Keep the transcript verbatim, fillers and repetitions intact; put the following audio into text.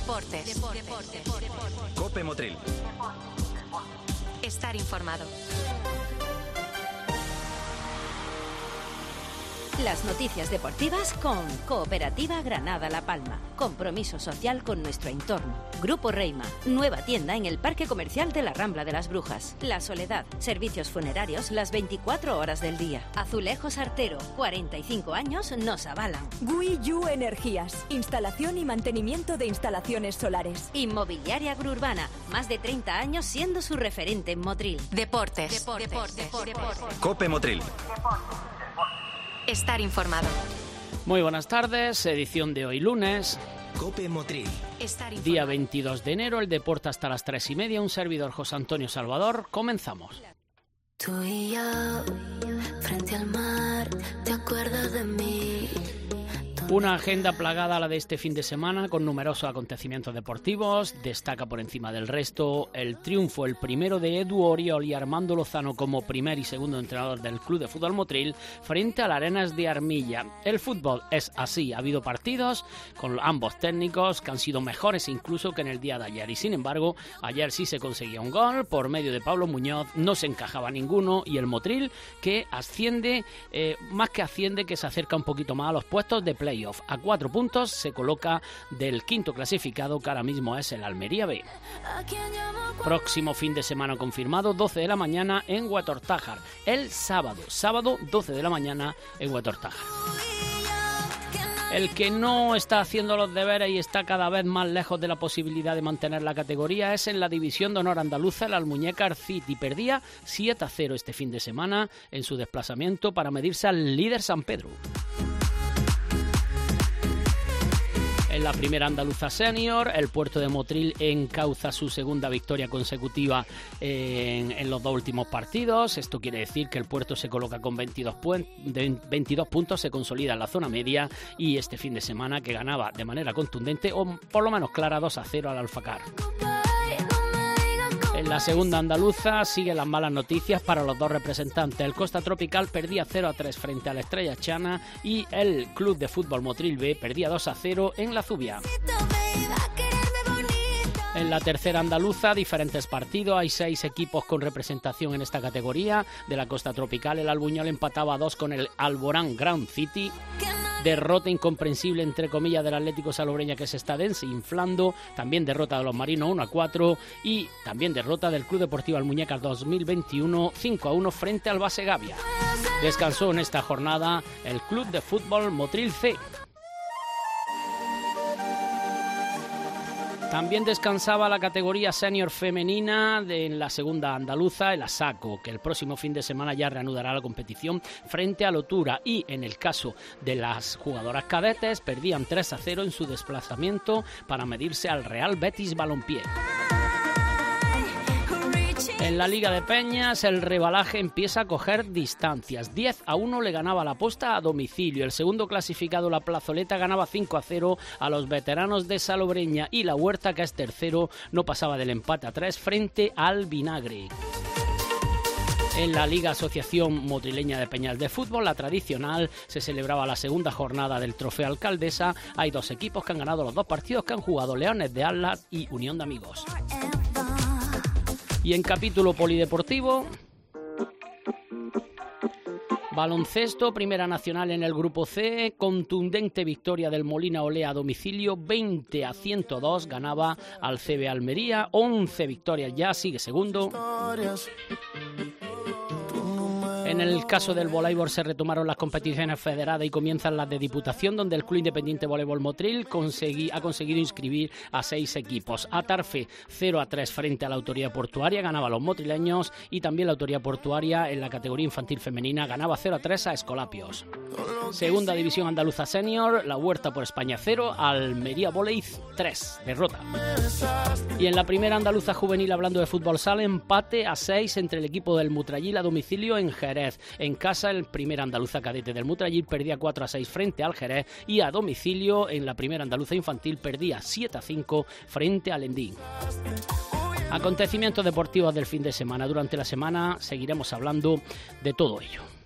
Deportes. Deportes. Deportes. Deportes. Cope Motril. Estar informado. Las noticias deportivas con Cooperativa Granada La Palma. Compromiso social con nuestro entorno. Grupo Reima. Nueva tienda en el Parque Comercial de la Rambla de las Brujas. La Soledad. Servicios funerarios las veinticuatro horas del día. Azulejos Artero. cuarenta y cinco años nos avalan. Guiyu Energías. Instalación y mantenimiento de instalaciones solares. Inmobiliaria Gruurbana. Más de treinta años siendo su referente en Motril. Deportes. Deportes. Deportes. Deportes. Deportes. Cope Motril. Estar informado. Muy buenas tardes, edición de hoy lunes. Cope Motril. Estar informado. Día veintidós de enero, el deporte hasta las tres y media. Un servidor, José Antonio Salvador. Comenzamos. Tú y yo, frente al mar, ¿te acuerdas de mí? Una agenda plagada a la de este fin de semana con numerosos acontecimientos deportivos. Destaca por encima del resto el triunfo, el primero de Edu Oriol y Armando Lozano como primer y segundo entrenador del Club de Fútbol Motril frente al Arenas de Armilla. El fútbol es así, ha habido partidos con ambos técnicos que han sido mejores incluso que en el día de ayer y sin embargo ayer sí se conseguía un gol por medio de Pablo Muñoz, no se encajaba ninguno y el Motril que asciende, eh, más que asciende que se acerca un poquito más a los puestos de play. A cuatro puntos se coloca del quinto clasificado, que ahora mismo es el Almería B. Próximo fin de semana confirmado, doce de la mañana en Huetortájar. El sábado, sábado doce de la mañana en Huetortájar. El que no está haciendo los deberes y está cada vez más lejos de la posibilidad de mantener la categoría es en la División de Honor Andaluza el Almuñécar City. Perdía siete a cero este fin de semana en su desplazamiento para medirse al líder San Pedro. En la primera andaluza senior, el Puerto de Motril encauza su segunda victoria consecutiva en, en los dos últimos partidos. Esto quiere decir que el Puerto se coloca con veintidós, puen- de veintidós puntos, se consolida en la zona media y este fin de semana que ganaba de manera contundente o por lo menos clara dos a cero al Alfacar. En la segunda andaluza siguen las malas noticias para los dos representantes. El Costa Tropical perdía cero a tres frente a la Estrella Chana y el Club de Fútbol Motril B perdía dos a cero en la Zubia. En la tercera andaluza, diferentes partidos. Hay seis equipos con representación en esta categoría. De la Costa Tropical, el Albuñol empataba a dos con el Alborán Grand City. Derrota incomprensible, entre comillas, del Atlético Salobreña que se está desinflando. También derrota de los Marinos uno a cuatro. Y también derrota del Club Deportivo Almuñécar dos mil veintiuno cinco a uno frente al Base Gavia. Descansó en esta jornada el Club de Fútbol Motril C. También descansaba la categoría senior femenina de, en la segunda andaluza, el Asaco, que el próximo fin de semana ya reanudará la competición frente a Lotura. Y en el caso de las jugadoras cadetes, perdían tres a cero en su desplazamiento para medirse al Real Betis Balompié. En la Liga de Peñas, el rebalaje empieza a coger distancias. diez a uno le ganaba la Posta a domicilio. El segundo clasificado, la Plazoleta, ganaba cinco a cero a los veteranos de Salobreña. Y la Huerta, que es tercero, no pasaba del empate a tres frente al Vinagre. En la Liga Asociación Motrileña de Peñas de Fútbol, la tradicional, se celebraba la segunda jornada del Trofeo Alcaldesa. Hay dos equipos que han ganado los dos partidos que han jugado: Leones de Atlas y Unión de Amigos. Y en capítulo polideportivo, baloncesto, Primera Nacional en el Grupo C, contundente victoria del Molina Olea a domicilio, veinte a ciento dos, ganaba al C B Almería, once victorias ya, sigue segundo. En el caso del voleibol se retomaron las competiciones federadas y comienzan las de Diputación, donde el Club Independiente Voleibol Motril consegui, ha conseguido inscribir a seis equipos. Atarfe cero a tres frente a la Autoridad Portuaria, ganaba a los motrileños, y también la Autoridad Portuaria en la categoría infantil femenina ganaba cero a tres a Escolapios. Segunda División Andaluza Senior, la Huerta por España cero, Almería Voley tres, derrota. Y en la Primera Andaluza Juvenil, hablando de fútbol sala, empate a seis entre el equipo del Mutrayil a domicilio en Jerez. En casa, el Primera Andaluza Cadete del Mutrayil perdía cuatro a seis frente al Jerez, y a domicilio en la Primera Andaluza Infantil perdía siete a cinco frente al Endín. Acontecimientos deportivos del fin de semana. Durante la semana seguiremos hablando de todo ello.